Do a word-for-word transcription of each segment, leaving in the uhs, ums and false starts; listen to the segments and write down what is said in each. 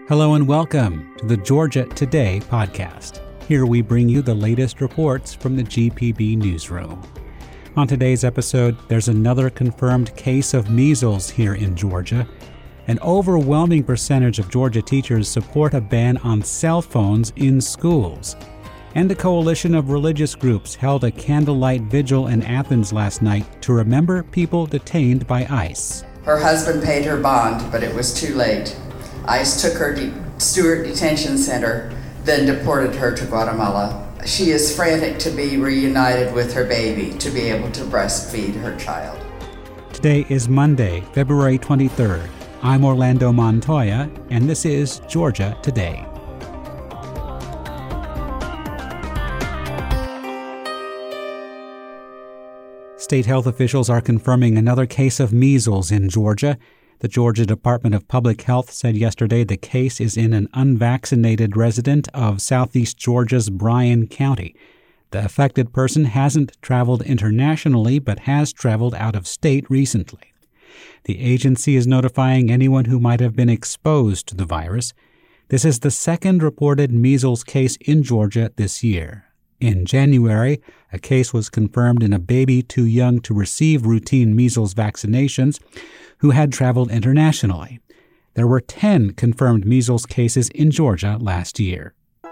Hello and welcome to the Georgia Today podcast. Here we bring you the latest reports from the G P B newsroom. On today's episode, there's another confirmed case of measles here in Georgia. An overwhelming percentage of Georgia teachers support a ban on cell phones in schools. And a coalition of religious groups held a candlelight vigil in Athens last night to remember people detained by ICE. Her husband paid her bond, but it was too late. ICE took her to Stewart Detention Center, then deported her to Guatemala. She is frantic to be reunited with her baby, to be able to breastfeed her child. Today is Monday, February twenty-third. I'm Orlando Montoya, and this is Georgia Today. State health officials are confirming another case of measles in Georgia. The Georgia Department of Public Health said yesterday the case is in an unvaccinated resident of southeast Georgia's Bryan County. The affected person hasn't traveled internationally but has traveled out of state recently. The agency is notifying anyone who might have been exposed to the virus. This is the second reported measles case in Georgia this year. In January, a case was confirmed in a baby too young to receive routine measles vaccinations who had traveled internationally. There were ten confirmed measles cases in Georgia last year.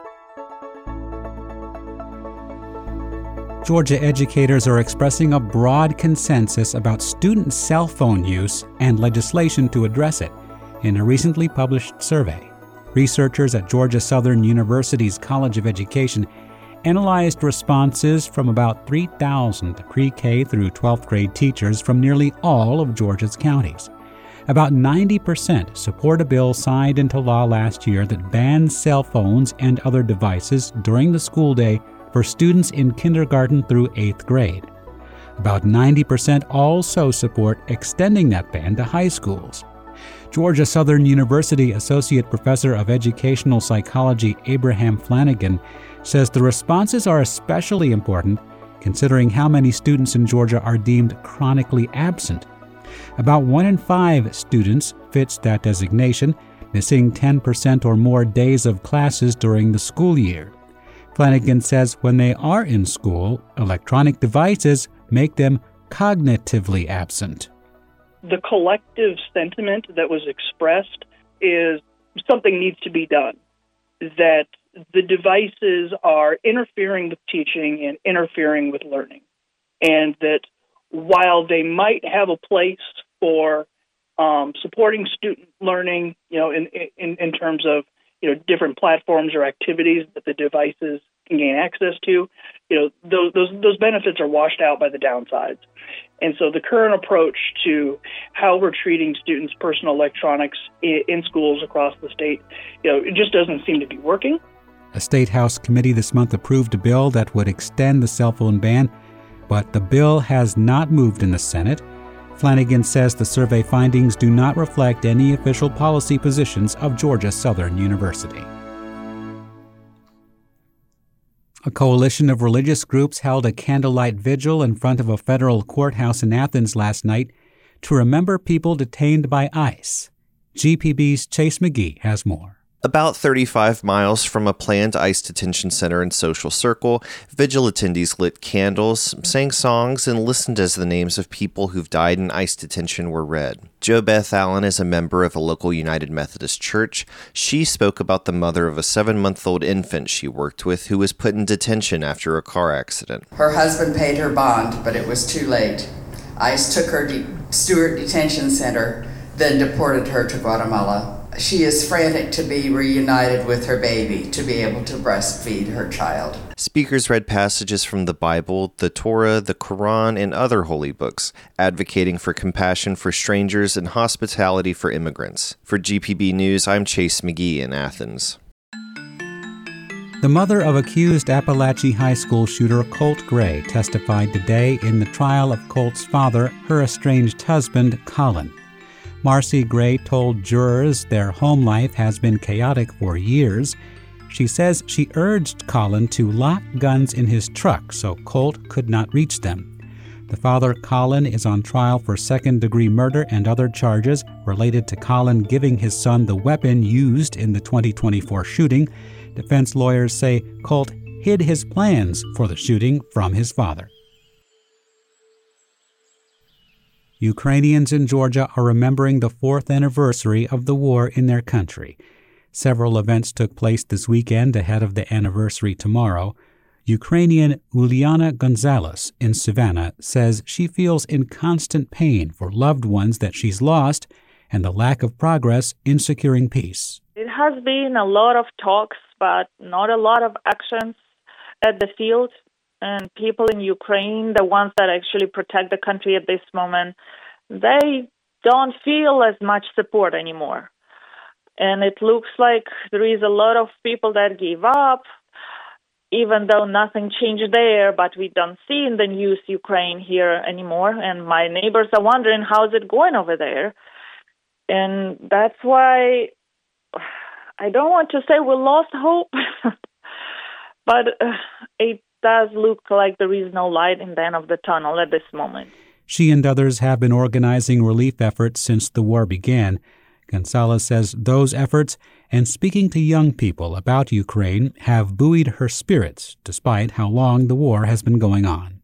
Georgia educators are expressing a broad consensus about student cell phone use and legislation to address it in a recently published survey. Researchers at Georgia Southern University's College of Education analyzed responses from about three thousand pre-K through twelfth grade teachers from nearly all of Georgia's counties. About ninety percent support a bill signed into law last year that bans cell phones and other devices during the school day for students in kindergarten through eighth grade. About ninety percent also support extending that ban to high schools. Georgia Southern University Associate Professor of Educational Psychology Abraham Flanagan says the responses are especially important considering how many students in Georgia are deemed chronically absent. About one in five students fits that designation, missing ten percent or more days of classes during the school year. Flanagan says when they are in school, electronic devices make them cognitively absent. The collective sentiment that was expressed is something needs to be done, that the devices are interfering with teaching and interfering with learning, and that while they might have a place for um, supporting student learning, you know, in, in in terms of you know different platforms or activities that the devices can gain access to, you know, those those those benefits are washed out by the downsides. And so the current approach to how we're treating students' personal electronics in, in schools across the state, you know, it just doesn't seem to be working. A State House committee this month approved a bill that would extend the cell phone ban, but the bill has not moved in the Senate. Flanagan says the survey findings do not reflect any official policy positions of Georgia Southern University. A coalition of religious groups held a candlelight vigil in front of a federal courthouse in Athens last night to remember people detained by ICE. G P B's Chase McGee has more. About thirty-five miles from a planned ICE detention center and social circle, vigil attendees lit candles, sang songs, and listened as the names of people who've died in ICE detention were read. Jo Beth Allen is a member of a local United Methodist church. She spoke about the mother of a seven-month-old infant she worked with who was put in detention after a car accident. Her husband paid her bond, but it was too late. ICE took her to Stewart Detention Center, then deported her to Guatemala. She is frantic to be reunited with her baby, to be able to breastfeed her child. Speakers read passages from the Bible, the Torah, the Quran, and other holy books, advocating for compassion for strangers and hospitality for immigrants. For G P B News, I'm Chase McGee in Athens. The mother of accused Appalachia High School shooter Colt Gray testified today in the trial of Colt's father, her estranged husband, Colin. Marcy Gray told jurors their home life has been chaotic for years. She says she urged Colin to lock guns in his truck so Colt could not reach them. The father, Colin, is on trial for second-degree murder and other charges related to Colin giving his son the weapon used in the twenty twenty-four shooting. Defense lawyers say Colt hid his plans for the shooting from his father. Ukrainians in Georgia are remembering the fourth anniversary of the war in their country. Several events took place this weekend ahead of the anniversary tomorrow. Ukrainian Uliana Gonzalez in Savannah says she feels in constant pain for loved ones that she's lost and the lack of progress in securing peace. It has been a lot of talks, but not a lot of actions at the field. And people in Ukraine, the ones that actually protect the country at this moment, they don't feel as much support anymore. And it looks like there is a lot of people that give up, even though nothing changed there, but we don't see in the news Ukraine here anymore. And my neighbors are wondering, how's it going over there? And that's why I don't want to say we lost hope, but uh, it does look like there is no light in the end of the tunnel at this moment. She and others have been organizing relief efforts since the war began. Gonzalez says those efforts and speaking to young people about Ukraine have buoyed her spirits despite how long the war has been going on.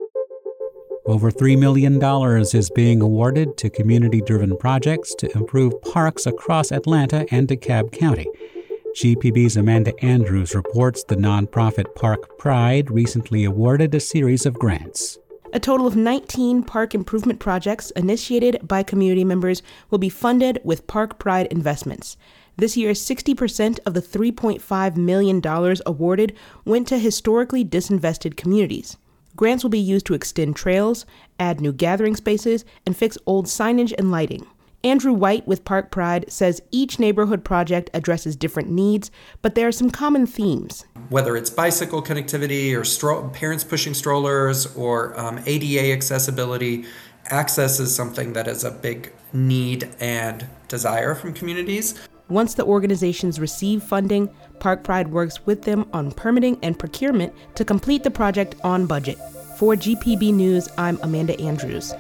Over three million dollars is being awarded to community-driven projects to improve parks across Atlanta and DeKalb County. G P B's Amanda Andrews reports the nonprofit Park Pride recently awarded a series of grants. A total of nineteen park improvement projects initiated by community members will be funded with Park Pride investments. This year, sixty percent of the three point five million dollars awarded went to historically disinvested communities. Grants will be used to extend trails, add new gathering spaces, and fix old signage and lighting. Andrew White with Park Pride says each neighborhood project addresses different needs, but there are some common themes. Whether it's bicycle connectivity or stro- parents pushing strollers or um, A D A accessibility, access is something that is a big need and desire from communities. Once the organizations receive funding, Park Pride works with them on permitting and procurement to complete the project on budget. For G P B News, I'm Amanda Andrews.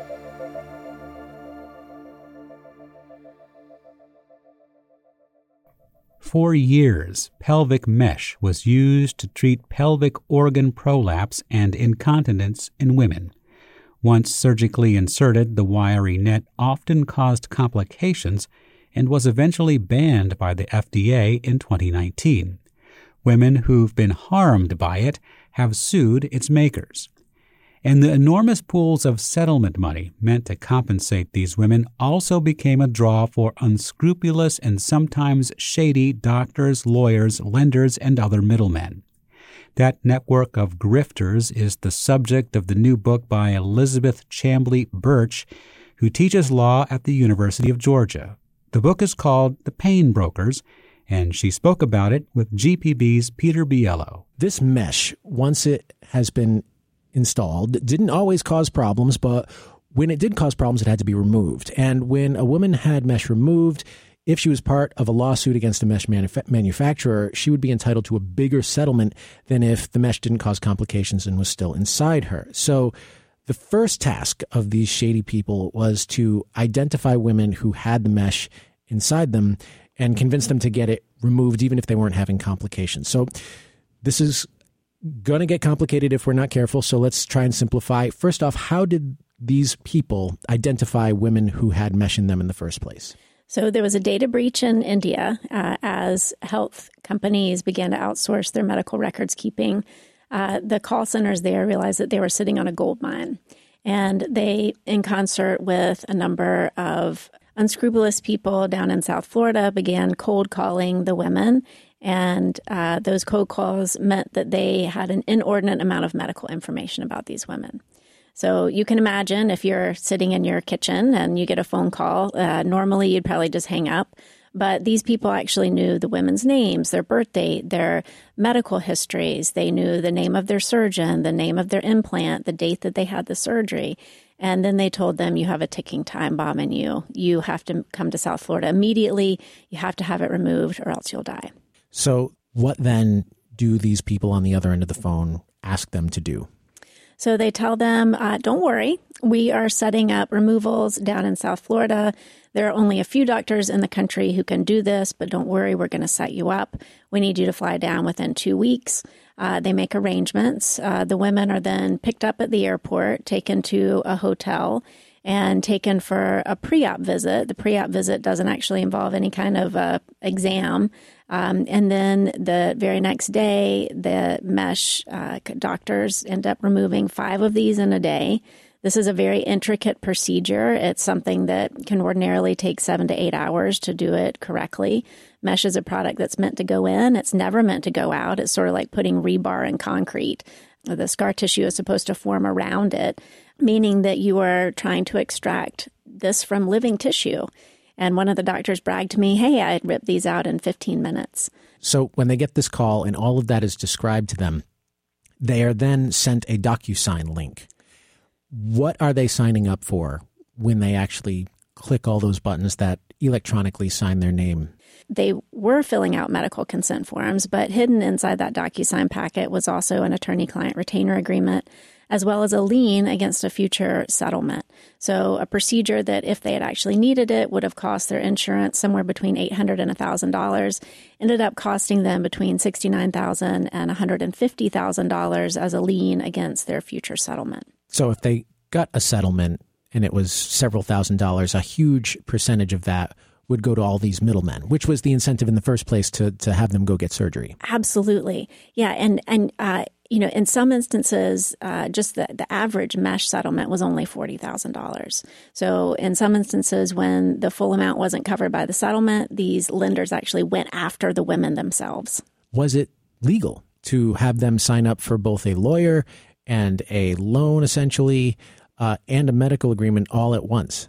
For years, pelvic mesh was used to treat pelvic organ prolapse and incontinence in women. Once surgically inserted, the wiry net often caused complications and was eventually banned by the F D A in twenty nineteen. Women who've been harmed by it have sued its makers. And the enormous pools of settlement money meant to compensate these women also became a draw for unscrupulous and sometimes shady doctors, lawyers, lenders, and other middlemen. That network of grifters is the subject of the new book by Elizabeth Chamblee Birch, who teaches law at the University of Georgia. The book is called The Pain Brokers, and she spoke about it with G P B's Peter Biello. This mesh, once it has been installed, didn't always cause problems, but when it did cause problems, it had to be removed. And when a woman had mesh removed, if she was part of a lawsuit against a mesh manuf- manufacturer, she would be entitled to a bigger settlement than if the mesh didn't cause complications and was still inside her. So the first task of these shady people was to identify women who had the mesh inside them and convince them to get it removed, even if they weren't having complications. So this is going to get complicated if we're not careful, so let's try and simplify. First off, how did these people identify women who had mesh in them in the first place? So there was a data breach in India uh, as health companies began to outsource their medical records keeping. Uh, the call centers there realized that they were sitting on a gold mine. And they, in concert with a number of unscrupulous people down in South Florida, began cold calling the women. And uh, those cold calls meant that they had an inordinate amount of medical information about these women. So you can imagine if you're sitting in your kitchen and you get a phone call, uh, normally you'd probably just hang up. But these people actually knew the women's names, their birth date, their medical histories. They knew the name of their surgeon, the name of their implant, the date that they had the surgery. And then they told them, you have a ticking time bomb in you. You have to come to South Florida immediately. You have to have it removed or else you'll die. So what then do these people on the other end of the phone ask them to do? So they tell them, uh, don't worry, we are setting up removals down in South Florida. There are only a few doctors in the country who can do this, but don't worry, we're going to set you up. We need you to fly down within two weeks. Uh, they make arrangements. Uh, the women are then picked up at the airport, taken to a hotel, and taken for a pre-op visit. The pre-op visit doesn't actually involve any kind of uh, exam. Um, and then the very next day, the mesh uh, doctors end up removing five of these in a day. This is a very intricate procedure. It's something that can ordinarily take seven to eight hours to do it correctly. Mesh is a product that's meant to go in. It's never meant to go out. It's sort of like putting rebar in concrete. The scar tissue is supposed to form around it, meaning that you are trying to extract this from living tissue. And one of the doctors bragged to me, hey, I ripped these out in fifteen minutes. So when they get this call and all of that is described to them, they are then sent a DocuSign link. What are they signing up for when they actually click all those buttons that electronically sign their name? They were filling out medical consent forms, but hidden inside that DocuSign packet was also an attorney-client retainer agreement, as well as a lien against a future settlement. So a procedure that, if they had actually needed it, would have cost their insurance somewhere between eight hundred dollars and one thousand dollars, ended up costing them between sixty-nine thousand dollars and one hundred fifty thousand dollars as a lien against their future settlement. So if they got a settlement and it was several thousand dollars, a huge percentage of that would go to all these middlemen, which was the incentive in the first place to to have them go get surgery. Absolutely. Yeah. And, and uh, you know, in some instances, uh, just the, the average mesh settlement was only forty thousand dollars. So in some instances, when the full amount wasn't covered by the settlement, these lenders actually went after the women themselves. Was it legal to have them sign up for both a lawyer and a loan, essentially, uh, and a medical agreement all at once?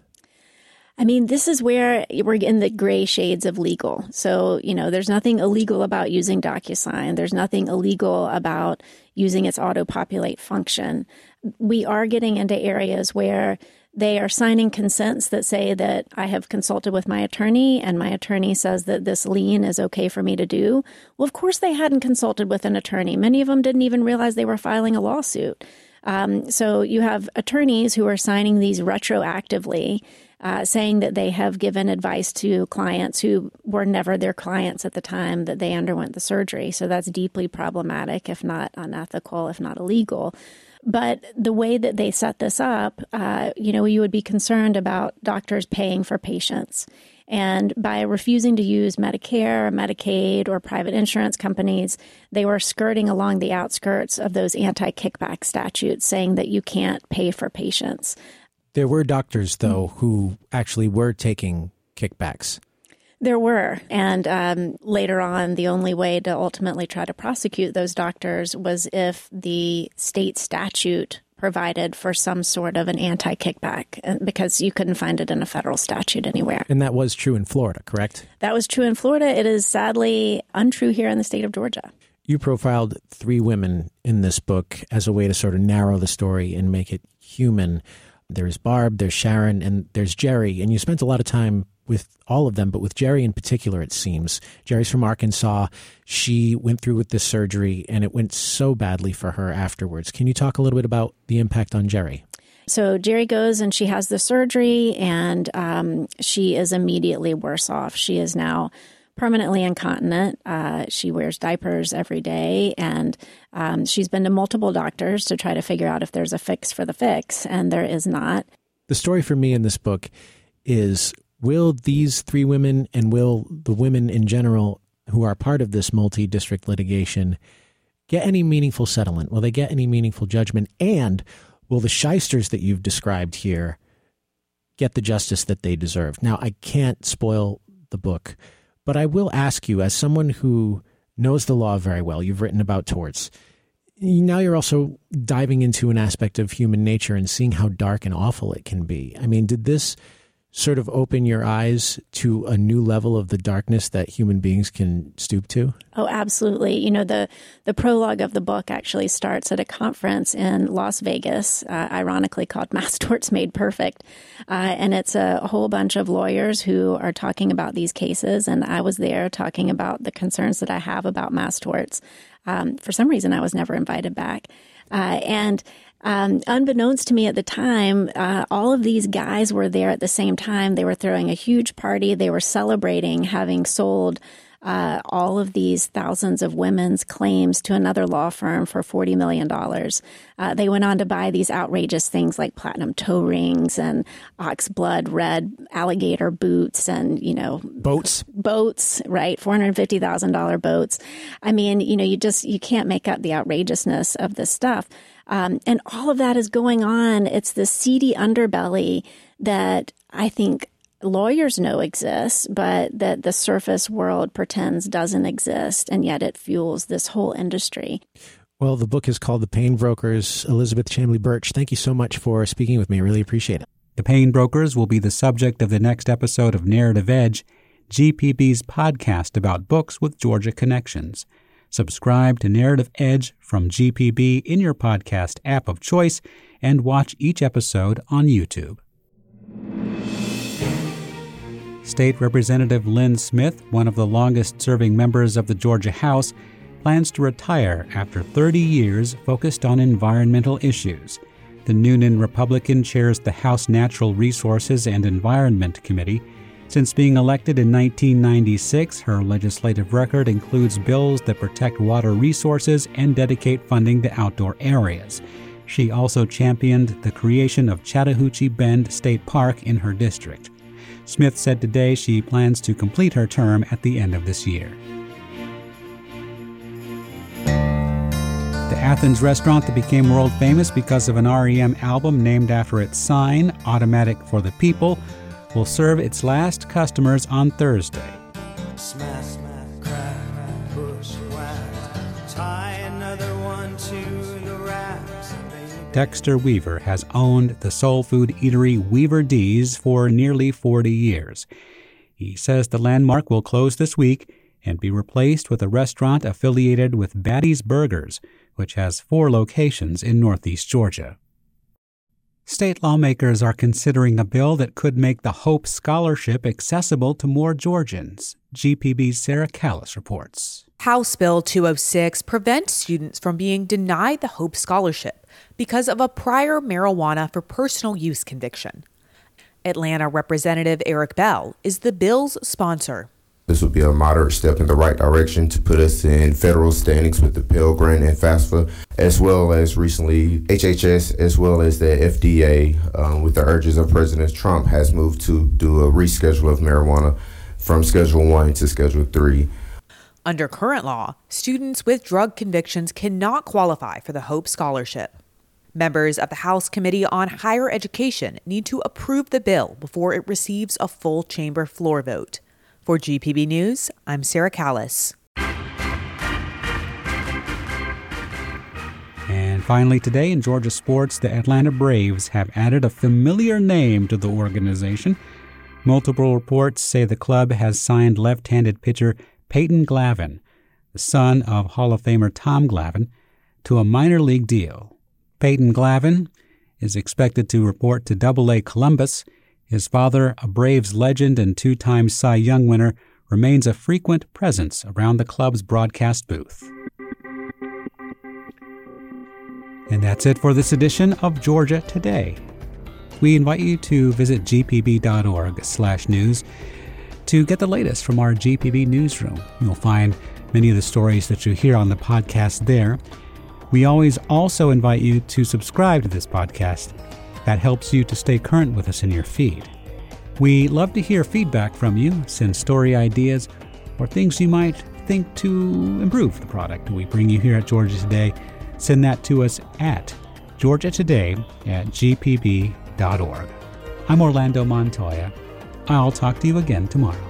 I mean, this is where we're in the gray shades of legal. So, you know, there's nothing illegal about using DocuSign. There's nothing illegal about using its auto-populate function. We are getting into areas where they are signing consents that say that I have consulted with my attorney and my attorney says that this lien is okay for me to do. Well, of course, they hadn't consulted with an attorney. Many of them didn't even realize they were filing a lawsuit. Um, so you have attorneys who are signing these retroactively, uh, saying that they have given advice to clients who were never their clients at the time that they underwent the surgery. So that's deeply problematic, if not unethical, if not illegal. But the way that they set this up, uh, you know, you would be concerned about doctors paying for patients. And by refusing to use Medicare, Medicaid, or private insurance companies, they were skirting along the outskirts of those anti-kickback statutes, saying that you can't pay for patients. There were doctors, though, who actually were taking kickbacks. There were. And um, later on, the only way to ultimately try to prosecute those doctors was if the state statute provided for some sort of an anti-kickback, because you couldn't find it in a federal statute anywhere. And that was true in Florida, correct? That was true in Florida. It is sadly untrue here in the state of Georgia. You profiled three women in this book as a way to sort of narrow the story and make it human. There's Barb, there's Sharon, and there's Jerry. And you spent a lot of time with all of them, but with Jerry in particular, it seems. Jerry's from Arkansas. She went through with this surgery, and it went so badly for her afterwards. Can you talk a little bit about the impact on Jerry? So Jerry goes and she has the surgery, and um, she is immediately worse off. She is now permanently incontinent. Uh, she wears diapers every day, and um, she's been to multiple doctors to try to figure out if there's a fix for the fix, and there is not. The story for me in this book is, will these three women and will the women in general who are part of this multi-district litigation get any meaningful settlement? Will they get any meaningful judgment? And will the shysters that you've described here get the justice that they deserve? Now, I can't spoil the book, but I will ask you, as someone who knows the law very well, you've written about torts. Now you're also diving into an aspect of human nature and seeing how dark and awful it can be. I mean, did this sort of open your eyes to a new level of the darkness that human beings can stoop to? Oh, absolutely. You know, the, the prologue of the book actually starts at a conference in Las Vegas, uh, ironically called Mass Torts Made Perfect. Uh, and it's a whole bunch of lawyers who are talking about these cases. And I was there talking about the concerns that I have about mass torts. Um, for some reason, I was never invited back. Uh, and Um, unbeknownst to me at the time, uh, all of these guys were there at the same time. They were throwing a huge party. They were celebrating having sold uh, all of these thousands of women's claims to another law firm for forty million dollars. Uh, they went on to buy these outrageous things like platinum toe rings and ox blood red alligator boots and, you know, boats, boats, right? four hundred fifty thousand dollars boats. I mean, you know, you just, you can't make up the outrageousness of this stuff. Um, and all of that is going on. It's the seedy underbelly that I think lawyers know exists, but that the surface world pretends doesn't exist, and yet it fuels this whole industry. Well, the book is called The Pain Brokers. Elizabeth Chamblee Birch, thank you so much for speaking with me. I really appreciate it. The Pain Brokers will be the subject of the next episode of Narrative Edge, G P B's podcast about books with Georgia connections. Subscribe to Narrative Edge from G P B in your podcast app of choice and watch each episode on YouTube. State Representative Lynn Smith, one of the longest-serving members of the Georgia House, plans to retire after thirty years focused on environmental issues. The Noonan Republican chairs the House Natural Resources and Environment Committee. Since being elected in nineteen ninety-six, her legislative record includes bills that protect water resources and dedicate funding to outdoor areas. She also championed the creation of Chattahoochee Bend State Park in her district. Smith said today she plans to complete her term at the end of this year. The Athens restaurant that became world famous because of an R E M album named after its sign, Automatic for the People, will serve its last customers on Thursday. Smash, smash, crack, push, whack, tie another one to the racks. Dexter Weaver has owned the soul food eatery Weaver D's for nearly forty years. He says the landmark will close this week and be replaced with a restaurant affiliated with Batty's Burgers, which has four locations in Northeast Georgia. State lawmakers are considering a bill that could make the Hope Scholarship accessible to more Georgians. G P B's Sarah Callis reports. House Bill two oh six prevents students from being denied the Hope Scholarship because of a prior marijuana for personal use conviction. Atlanta Representative Eric Bell is the bill's sponsor. This would be a moderate step in the right direction to put us in federal standings with the Pell Grant and FAFSA, as well as recently H H S, as well as the F D A, um, with the urges of President Trump, has moved to do a reschedule of marijuana from Schedule one to Schedule three. Under current law, students with drug convictions cannot qualify for the Hope Scholarship. Members of the House Committee on Higher Education need to approve the bill before it receives a full chamber floor vote. For G P B News, I'm Sarah Callis. And finally today in Georgia sports, the Atlanta Braves have added a familiar name to the organization. Multiple reports say the club has signed left-handed pitcher Peyton Glavine, the son of Hall of Famer Tom Glavine, to a minor league deal. Peyton Glavine is expected to report to Double A Columbus. His father, a Braves legend and two-time Cy Young winner, remains a frequent presence around the club's broadcast booth. And that's it for this edition of Georgia Today. We invite you to visit g p b dot org slash news to get the latest from our G P B newsroom. You'll find many of the stories that you hear on the podcast there. We always also invite you to subscribe to this podcast. That helps you to stay current with us in your feed. We love to hear feedback from you. Send story ideas or things you might think to improve the product we bring you here at Georgia Today. Send that to us at georgia today at g p b dot org. I'm Orlando Montoya. I'll talk to you again tomorrow.